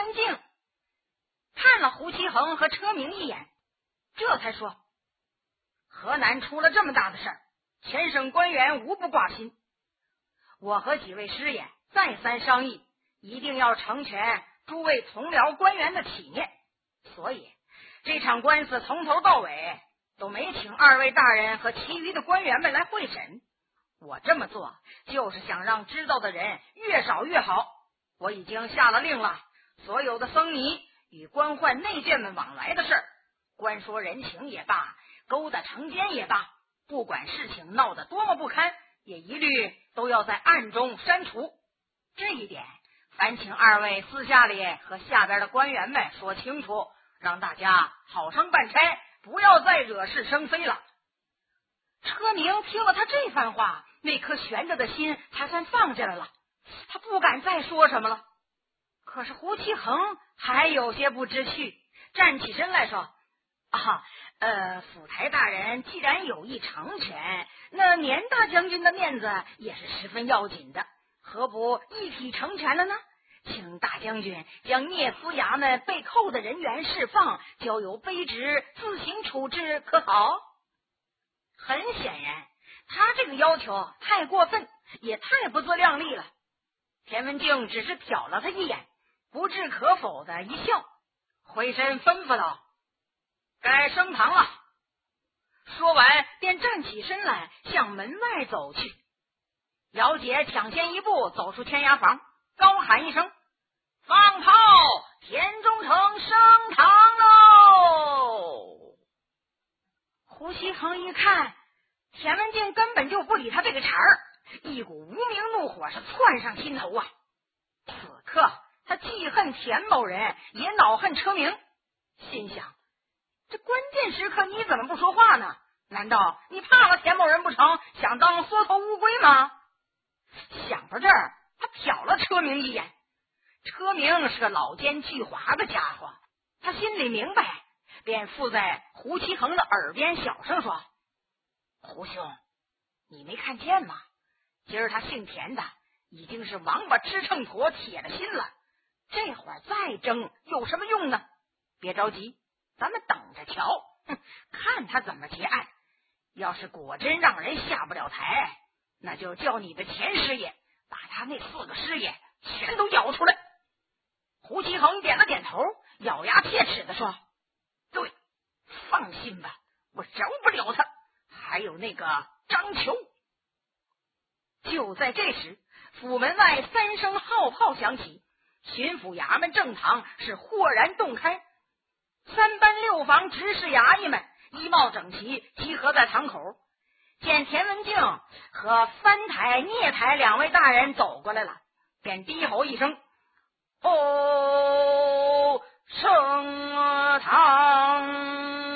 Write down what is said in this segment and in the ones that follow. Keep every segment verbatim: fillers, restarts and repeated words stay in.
文静看了胡其恒和车明一眼，这才说：河南出了这么大的事儿，全省官员无不挂心。我和几位师爷再三商议，一定要成全诸位同僚官员的体面，所以这场官司从头到尾都没请二位大人和其余的官员们来会审。我这么做就是想让知道的人越少越好。我已经下了令了，所有的僧尼与官宦内眷们往来的事儿，官说人情也罢，勾搭成奸也罢，不管事情闹得多么不堪，也一律都要在暗中删除。这一点烦请二位私下里和下边的官员们说清楚，让大家好生办差，不要再惹是生非了。车明听了他这番话，那颗悬着的心才算放下来了，他不敢再说什么了。可是胡其恒还有些不知趣，站起身来说：啊，呃，府台大人既然有意成全，那年大将军的面子也是十分要紧的，何不一体成全了呢？请大将军将聂司衙门被扣的人员释放，交由卑职自行处置，可好？很显然，他这个要求太过分，也太不自量力了。田文镜只是瞟了他一眼，不置可否的一笑，回身吩咐道：该升堂了。说完便站起身来向门外走去。姚姐抢先一步走出签押房，高喊一声：放炮，田中诚升堂喽！胡锡恒一看田文镜根本就不理他这个茬儿，一股无名怒火是窜上心头啊！此刻他既恨田某人，也恼恨车明，心想：这关键时刻你怎么不说话呢？难道你怕了田某人不成，想当缩头乌龟吗？想到这儿，他瞟了车明一眼。车明是个老奸巨猾的家伙，他心里明白，便附在胡其恒的耳边小声说：胡兄，你没看见吗？今儿他姓田的已经是王八吃秤砣，铁了心了，这会儿再争有什么用呢？别着急，咱们等着瞧，哼，看他怎么结案。要是果真让人下不了台，那就叫你的前师爷把他那四个师爷全都咬出来。胡其恒点了点头，咬牙切齿地说：对，放心吧，我饶不了他。还有那个张球。就在这时，府门外三声号炮响起，巡抚衙门正堂是豁然洞开，三班六房执事衙役们衣帽整齐，集合在堂口。见田文镜和翻台、聂台两位大人走过来了，便低吼一声：哦，升堂！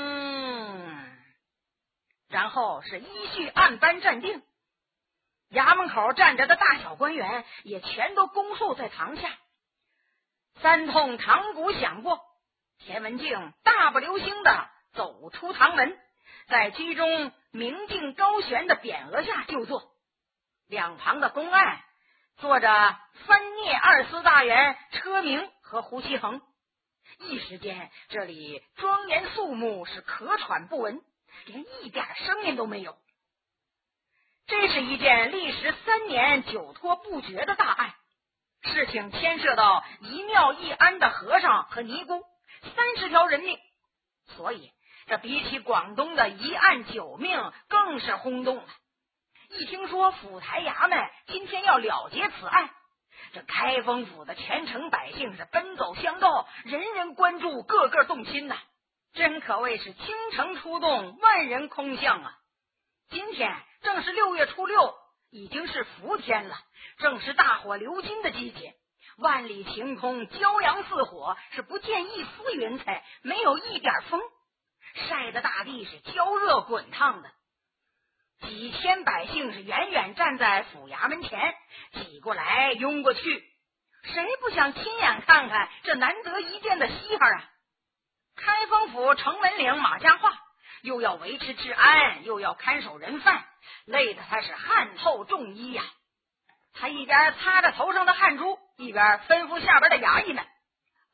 然后是依序按班站定。衙门口站着的大小官员也全都恭候在堂下。三通堂鼓响过，田文镜大步流星的走出堂门，在居中明镜高悬的匾额下就坐。两旁的公案坐着翻聂二司大员车明和胡其恒。一时间这里庄严肃穆，是可喘不闻，连一点声音都没有。这是一件历时三年久拖不决的大案，事情牵涉到一庙一庵的和尚和尼姑三十条人命，所以这比起广东的一案九命更是轰动了。一听说府台衙门今天要了结此案，这开封府的全城百姓是奔走相告，人人关注，个个动心呐、啊，真可谓是倾城出动，万人空巷啊！今天正是六月初六，已经是伏天了，正是大火流金的季节，万里晴空，骄阳似火，是不见一丝云彩，没有一点风，晒得大地是焦热滚烫的。几千百姓是远远站在府衙门前，挤过来拥过去，谁不想亲眼看看这难得一见的稀罕啊？开封府城门岭马家化又要维持治安，又要看守人犯，累得他是汗透重衣呀、啊。他一边擦着头上的汗珠，一边吩咐下边的衙役们：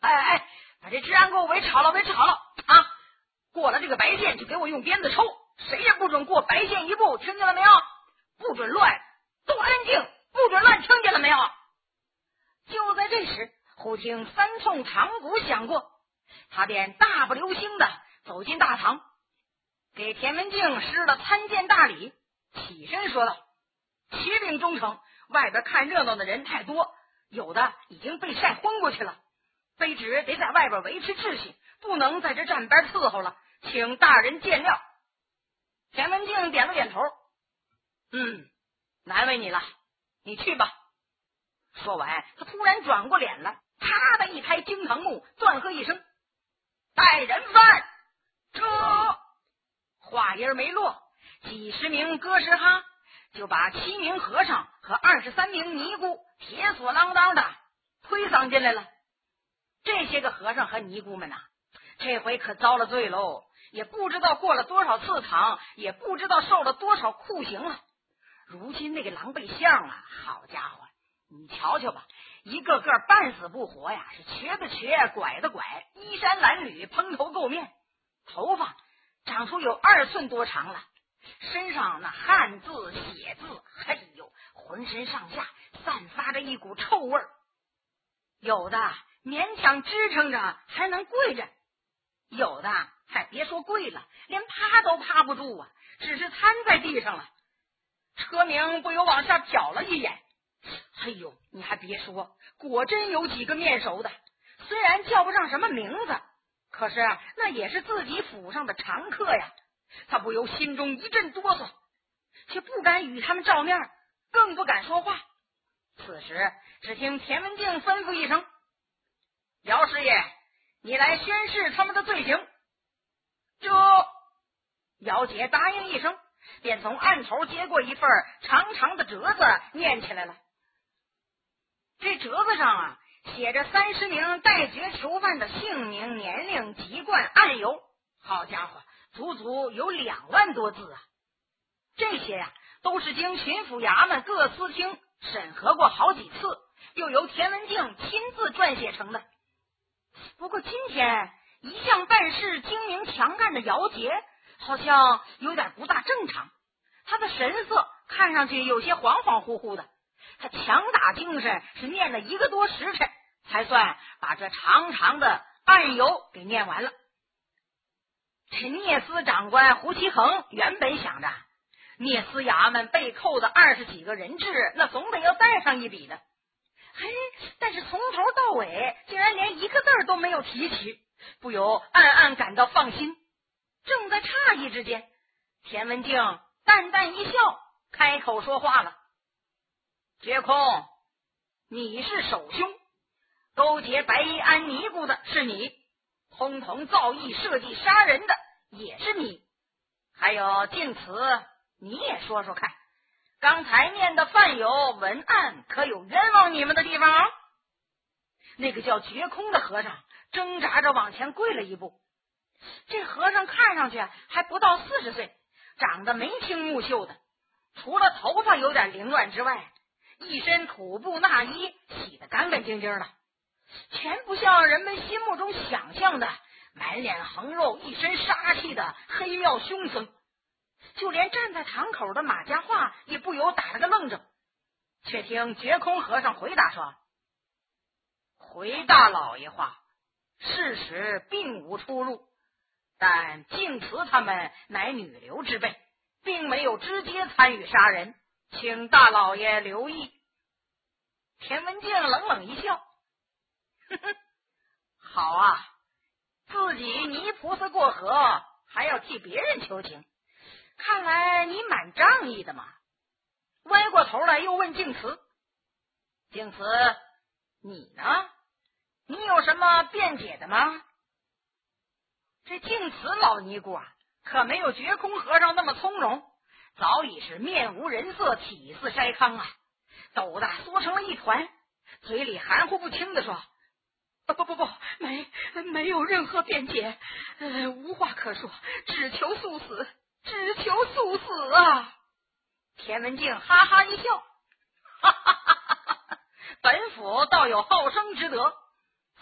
哎哎，把这治安给我围吵了，围吵了啊！过了这个白线就给我用鞭子抽，谁也不准过白线一步，听见了没有？不准乱，都安静，不准乱，听见了没有？就在这时，忽听三通长鼓响过，他便大步流星的走进大堂，给田文镜施了参见大礼，起身说道：启禀忠诚，外边看热闹的人太多，有的已经被晒昏过去了，卑职得在外边维持秩序，不能在这站边伺候了，请大人见谅。田文镜点了点头，嗯，难为你了，你去吧。说完，他突然转过脸来，啪的一拍惊堂木，断喝一声：带人犯！这话音没落，几十名哥什哈就把七名和尚和二十三名尼姑铁锁啷当的推搡进来了。这些个和尚和尼姑们呐、啊，这回可遭了罪喽，也不知道过了多少次堂，也不知道受了多少酷刑了。如今那个狼狈相啊，好家伙，你瞧瞧吧，一个个半死不活呀，是瘸的瘸，拐的拐，衣衫褴褛，蓬头垢面，头发长出有二寸多长了，身上那汉字血字，嘿呦，浑身上下散发着一股臭味儿，有的勉强支撑着还能跪着，有的还别说跪了，连趴都趴不住啊，只是瘫在地上了。车明不由往下瞟了一眼，哎呦，你还别说，果真有几个面熟的，虽然叫不上什么名字，可是啊，那也是自己府上的常客呀。他不由心中一阵哆嗦，却不敢与他们照面，更不敢说话。此时只听田文镜吩咐一声：姚师爷，你来宣示他们的罪行。这姚杰答应一声，便从案头接过一份长长的折子念起来了。这折子上啊，写着三十名待决囚犯的姓名、年龄、籍贯、案由，好家伙，足足有两万多字啊！这些呀、啊，都是经巡抚衙门各司厅审核过好几次，又由田文镜亲自撰写成的。不过今天一向办事精明强干的姚杰好像有点不大正常，他的神色看上去有些恍恍惚惚的，他强打精神是念了一个多时辰，才算把这长长的案由给念完了。这聂司长官胡其恒原本想着，聂司衙门被扣的二十几个人质，那总得要带上一笔的。嘿，但是从头到尾竟然连一个字儿都没有提起，不由暗暗感到放心。正在诧异之间，田文镜淡淡一笑，开口说话了：觉空，你是首凶，勾结白衣安尼姑的是你，通同造议设计杀人的也是你，还有敬词，你也说说看，刚才念的范有文案可有冤枉你们的地方啊？那个叫觉空的和尚挣扎着往前跪了一步。这和尚看上去还不到四十岁，长得眉清目秀的，除了头发有点凌乱之外，一身土布纳衣洗得干干净净的，全不像人们心目中想象的满脸横肉、一身杀气的黑庙凶僧。就连站在堂口的马家化也不由打了个愣怔。却听觉空和尚回答说：回大老爷话，事实并无出入，但敬慈他们乃女流之辈，并没有直接参与杀人，请大老爷留意。田文镜冷冷一笑，呵呵，好啊，自己泥菩萨过河，还要替别人求情，看来你蛮仗义的嘛。歪过头来又问敬慈：敬慈，你呢？你有什么辩解的吗？这敬慈老尼姑啊，可没有觉空和尚那么从容，早已是面无人色，体似筛糠啊，抖得缩成了一团，嘴里含糊不清的说：不不不不，没没有任何辩解，呃，无话可说，只求速死，只求速死啊！田文镜哈哈一笑，哈哈哈哈哈，本府倒有好生之德，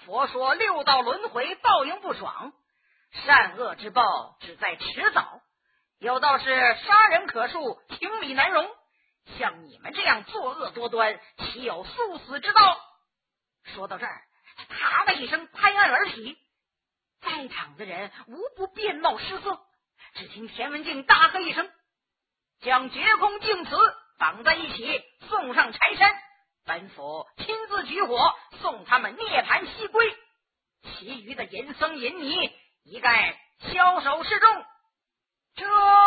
佛说六道轮回，报应不爽，善恶之报只在迟早。有道是杀人可恕，情理难容。像你们这样作恶多端，岂有速死之道？说到这儿，他啪的一声拍案而起，在场的人无不面貌失色。只听田文镜大喝一声，将绝空净瓷绑在一起，送上柴山，本府亲自举火送他们涅槃西归，其余的淫僧淫尼一概枭首示众。这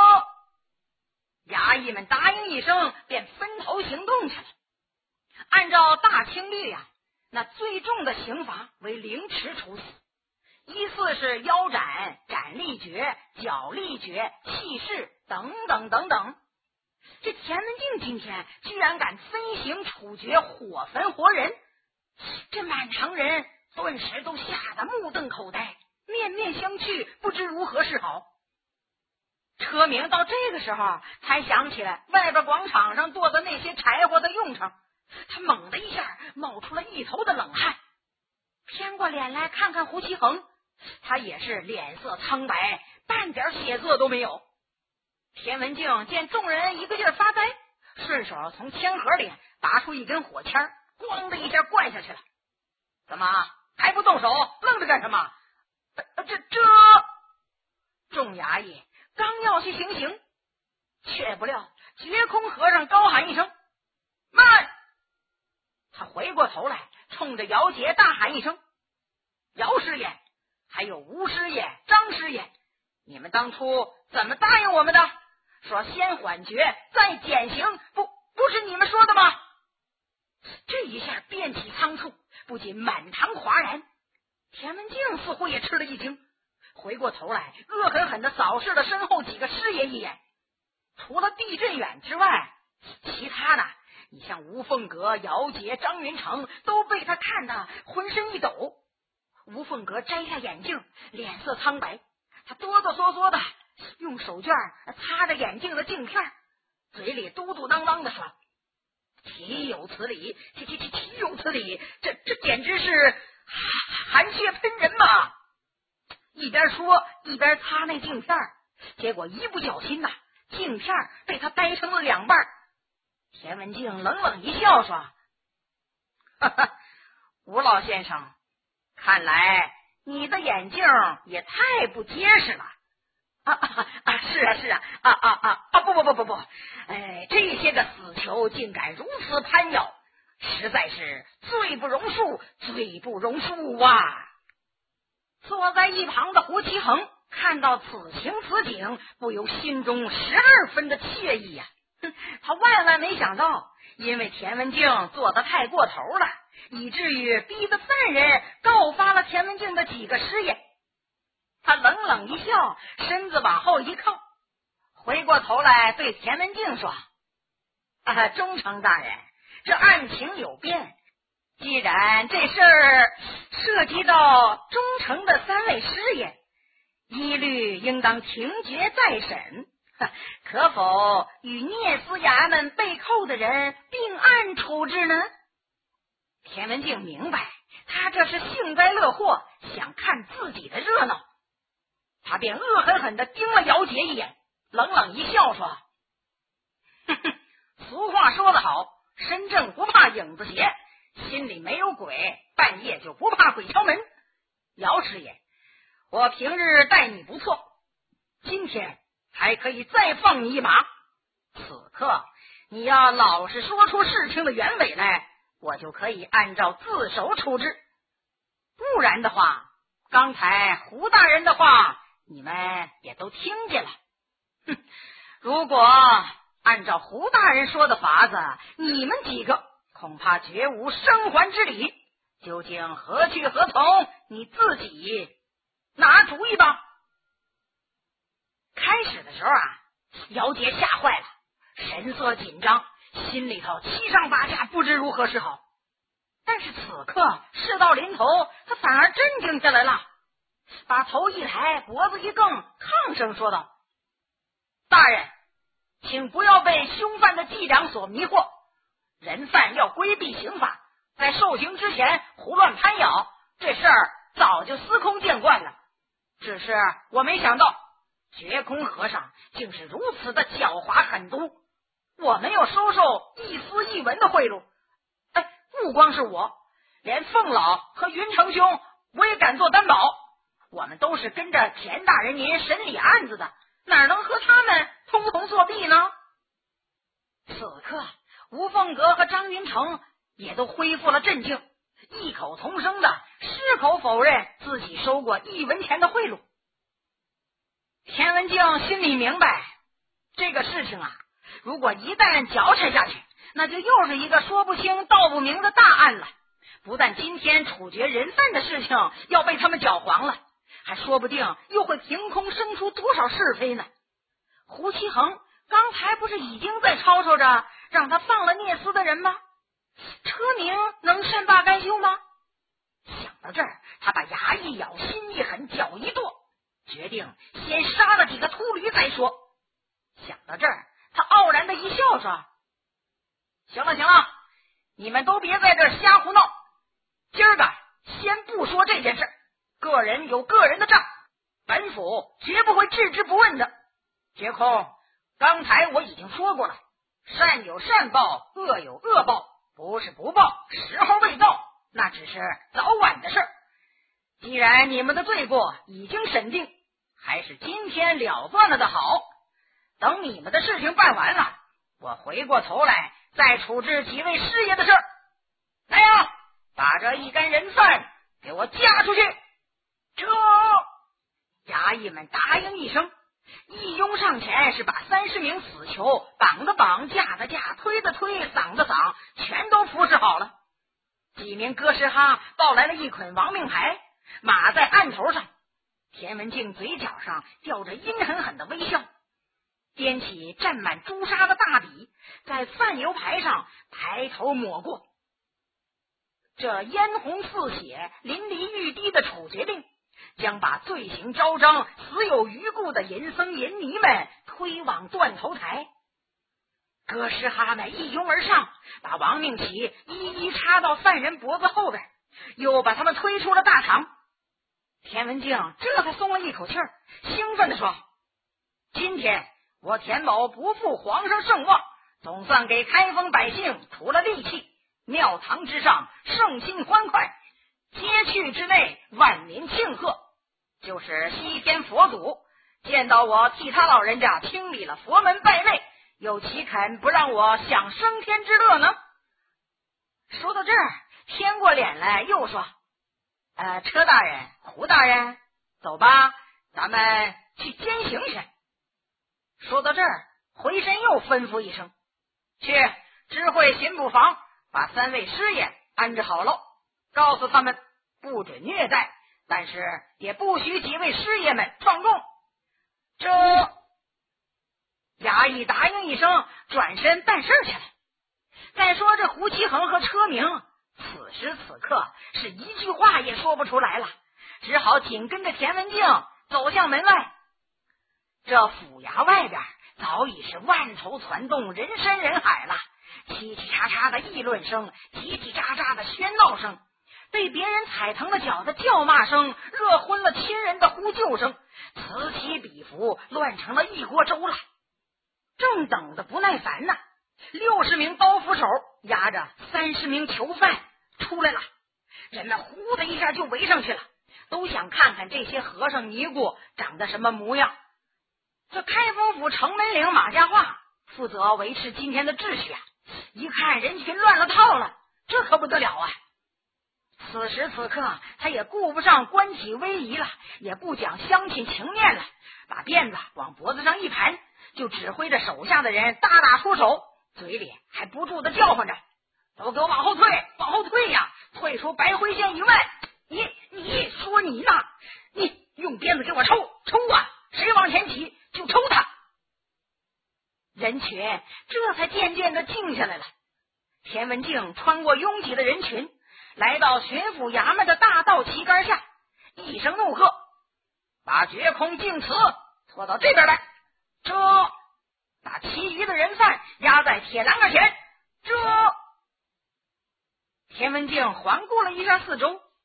衙役们答应一声，便分头行动去了。按照大清律啊，那最重的刑罚为凌迟处死，依次是腰斩、斩立决、绞立决、弃市等等等等。这田文镜今天居然敢分刑处决，火焚活人，这满堂人顿时都吓得目瞪口呆，面面相觑，不知如何是好。车鸣到这个时候才想起来外边广场上剁的那些柴火的用场，他猛的一下冒出了一头的冷汗，偏过脸来看看胡其恒，他也是脸色苍白，半点血色都没有。田文镜见众人一个劲儿发呆，顺手从铅盒里拔出一根火签，咣的一下灌下去了。怎么还不动手？愣着干什么？呃、这这众衙役刚要去行刑，却不料绝空和尚高喊一声慢。他回过头来冲着姚杰大喊一声，姚师爷还有吴师爷、张师爷，你们当初怎么答应我们的？说先缓决再减刑，不不是你们说的吗？这一下变起仓促，不仅满堂哗然，田文镜似乎也吃了一惊，回过头来恶狠狠地扫视了身后几个师爷一眼。除了地震远之外，其他的你像吴凤阁、姚杰、张云成都被他看得浑身一抖。吴凤阁摘下眼镜，脸色苍白，他哆哆嗦嗦的用手绢擦着眼镜的镜片，嘴里嘟嘟囔囔的说：岂有此理，岂岂岂岂有此理，这这简直是含血喷人嘛！一边说一边擦那镜片，结果一不小心呐、啊，镜片被他掰成了两半。田文镜冷冷一笑说：哈哈，吴老先生，看来你的眼镜也太不结实了。啊啊啊！是啊是啊啊啊啊啊！不不不不不，哎，这些个死囚竟敢如此攀咬，实在是罪不容恕，罪不容恕啊！坐在一旁的胡其恒看到此情此景，不由心中十二分的惬意呀、啊！他万万没想到，因为田文镜做得太过头了，以至于逼得犯人告发了田文镜的几个师爷。他冷冷一笑，身子往后一靠，回过头来对田文镜说：啊，忠诚大人，这案情有变，既然这事儿涉及到忠诚的三位师爷，一律应当停决再审，可否与聂司衙门被扣的人并案处置呢？田文镜明白，他这是幸灾乐祸，想看自己的热闹。他便恶狠狠地盯了姚杰一眼，冷冷一笑说：哼哼，俗话说得好，身正不怕影子斜，心里没有鬼，半夜就不怕鬼敲门。姚师爷，我平日待你不错，今天还可以再放你一马。此刻你要老实说出事情的原委来，我就可以按照自首处置。不然的话，刚才胡大人的话你们也都听见了。哼，如果按照胡大人说的法子，你们几个恐怕绝无生还之理。究竟何去何从，你自己拿主意吧。开始的时候啊，姚杰吓坏了，神色紧张，心里头七上八下，不知如何是好。但是此刻事到临头，他反而镇静下来了，把头一抬，脖子一更，抗声说道：大人，请不要被凶犯的伎俩所迷惑，人犯要规避刑法，在受刑之前胡乱攀咬， 这事儿早就司空见惯了，只是我没想到绝空和尚竟是如此的狡猾狠毒，我没有收受一丝一文的贿赂。哎，不光是我，连凤老和云成兄我也敢做担保，我们都是跟着田大人您审理案子的，哪能和他们通同作弊呢？此刻吴凤阁和张云成也都恢复了镇静，异口同声的矢口否认自己收过一文钱的贿赂。田文镜心里明白，这个事情啊，如果一旦搅扯下去，那就又是一个说不清道不明的大案了。不但今天处决人犯的事情要被他们搅黄了，还说不定又会凭空生出多少是非呢。胡其恒刚才不是已经在吵吵着让他放了聂斯的人吗？车明能善罢甘休吗？想到这儿，他把牙一咬，心一狠，脚一跺，决定先杀了几个秃驴再说。想到这儿，他傲然的一笑说：行了行了，你们都别在这儿瞎胡闹，今儿个先不说这件事，个人有个人的账，本府绝不会置之不问的。绝空，刚才我已经说过了，善有善报，恶有恶报，不是不报，时候未到，那只是早晚的事儿。既然你们的罪过已经审定，还是今天了断了的好。等你们的事情办完了，我回过头来再处置几位师爷的事儿。来呀，把这一干人犯给我架出去！这衙役们答应一声，一拥上前，是把三十名死囚绑的绑，架的架，推的推，搡的搡，全都服侍好了。几名哥斯哈抱来了一捆亡命牌，码在案头上。田文镜嘴角上吊着阴狠狠的微笑，掂起沾满朱砂的大笔，在范油牌上抬头抹过。这嫣红似血、淋漓欲滴的处决令，将把罪行昭彰、死有余辜的淫僧淫尼们推往断头台。哥斯哈们一拥而上，把亡命旗一一插到犯人脖子后边，又把他们推出了大堂。田文镜这才松了一口气儿，兴奋地说：今天我田某不负皇上圣望，总算给开封百姓出了力气，庙堂之上盛情欢快，街区之内万民庆贺。就是西天佛祖见到我替他老人家清理了佛门败类，又岂肯不让我享升天之乐呢？说到这儿，添过脸来又说：呃，车大人、胡大人，走吧，咱们去监刑去。说到这儿，回身又吩咐一声：去知会刑部房，把三位师爷安置好了，告诉他们不准虐待，但是也不许几位师爷们撞供。这衙役答应一声，转身办事去了。再说这胡其恒和车明此时此刻是一句话也说不出来了，只好紧跟着田文镜走向门外。这府衙外边早已是万头攒动，人山人海了，叽叽喳喳的议论声，叽叽喳喳的喧闹声，被别人踩疼了脚的叫骂声，热昏了亲人的呼救声，此起彼伏，乱成了一锅粥了。正等的不耐烦呢，六十名刀斧手押着三十名囚犯出来了，人们呼的一下就围上去了，都想看看这些和尚尼姑长得什么模样。这开封府城门岭马家化负责维持今天的秩序啊，一看人群乱了套了，这可不得了啊！此时此刻，他也顾不上官体威仪了，也不讲乡亲情面了，把辫子往脖子上一盘，就指挥着手下的人大打出手，嘴里还不住的叫唤着：都给我往后退，往后退呀，退出白灰县以外！你你说你呢？你用鞭子给我抽抽啊！谁往前起就抽他！人群这才渐渐的静下来了。田文镜穿过拥挤的人群，来到巡抚衙门的大道旗杆下，一声怒喝：把绝空净词拖到这边来！这把其余的人犯压在铁栏杆前。这田文镜环顾了一下四周，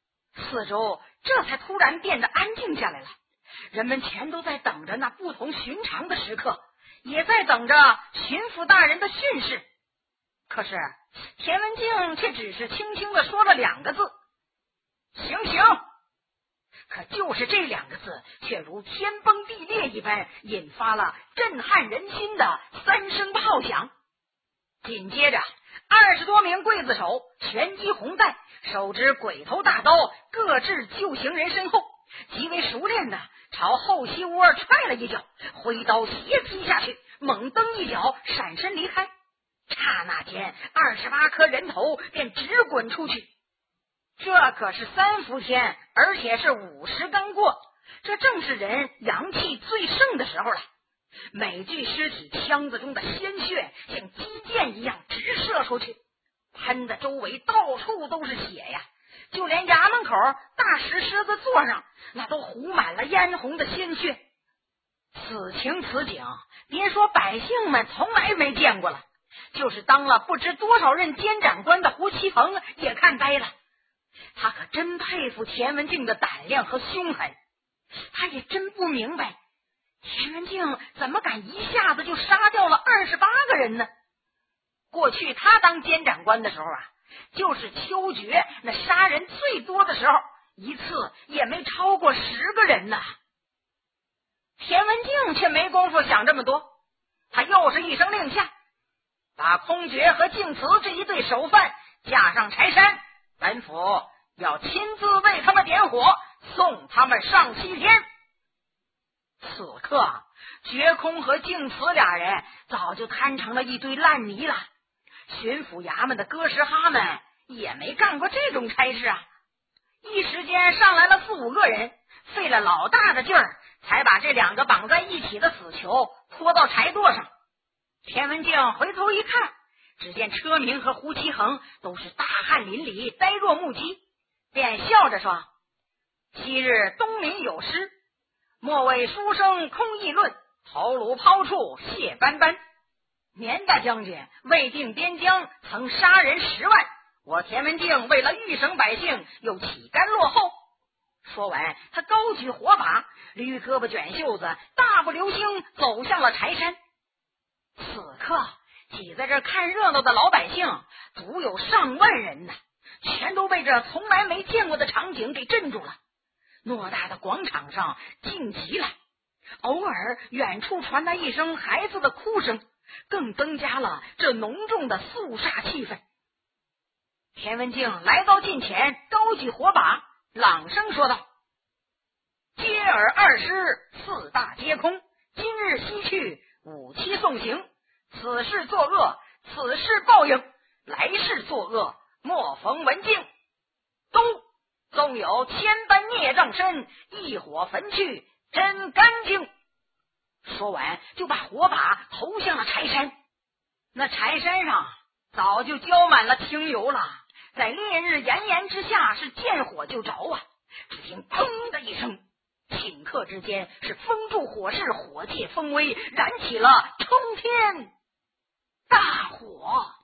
四周这才突然变得安静下来了，人们全都在等着那不同寻常的时刻，也在等着巡抚大人的训示。可是田文镜却只是轻轻地说了两个字：行刑。可就是这两个字，却如天崩地裂一般，引发了震撼人心的三声炮响。紧接着，二十多名刽子手拳击红带，手执鬼头大刀，各至救行人身后，极为熟练的朝后膝窝踹了一脚，挥刀斜劈下去，猛蹬一脚，闪身离开。刹那间，二十八颗人头便直滚出去。这可是三伏天，而且是午时刚过，这正是人阳气最盛的时候了。每具尸体腔子中的鲜血像击箭一样直射出去，喷的周围到处都是血呀，就连衙门口大石狮子座上那都糊满了嫣红的鲜血。此情此景，别说百姓们从来没见过了，就是当了不知多少任监斩官的胡七鹏也看呆了。他可真佩服田文镜的胆量和凶狠，他也真不明白田文镜怎么敢一下子就杀掉了二十八个人呢？过去他当监斩官的时候啊，就是秋决那杀人最多的时候，一次也没超过十个人呢。田文镜却没工夫想这么多，他又是一声令下，把空觉和静慈这一对首犯架上柴山，本府要亲自为他们点火，送他们上西天。此刻觉空和静慈俩人早就摊成了一堆烂泥了，巡抚衙门的哥什哈们也没干过这种差事啊。一时间上来了四五个人，费了老大的劲儿，才把这两个绑在一起的死囚拖到柴垛上。田文镜回头一看，只见车明和胡其恒都是大汗淋漓，呆若木鸡，便笑着说：昔日东林有诗，莫为书生空议论，头颅抛处血斑斑。年大将军未定边疆，曾杀人十万，我田文镜为了豫省百姓，又岂甘落后？说完，他高举火把，捋胳膊卷袖子，大步流星走向了柴山。此刻挤在这看热闹的老百姓足有上万人呢，全都被这从来没见过的场景给镇住了。偌大的广场上静极了，偶尔远处传来一声孩子的哭声，更增加了这浓重的肃杀气氛。田文镜来到近前，高举火把，朗声说道：接耳二师，四大皆空，今日西去，五七送行。此事作恶，此事报应，来世作恶，莫逢文镜。都纵有千般孽障身，一火焚去真干净。说完就把火把投向了柴山。那柴山上早就浇满了清油了，在烈日炎炎之下是见火就着啊！只听砰的一声，顷刻之间是风助火势，火借风威，燃起了冲天大火。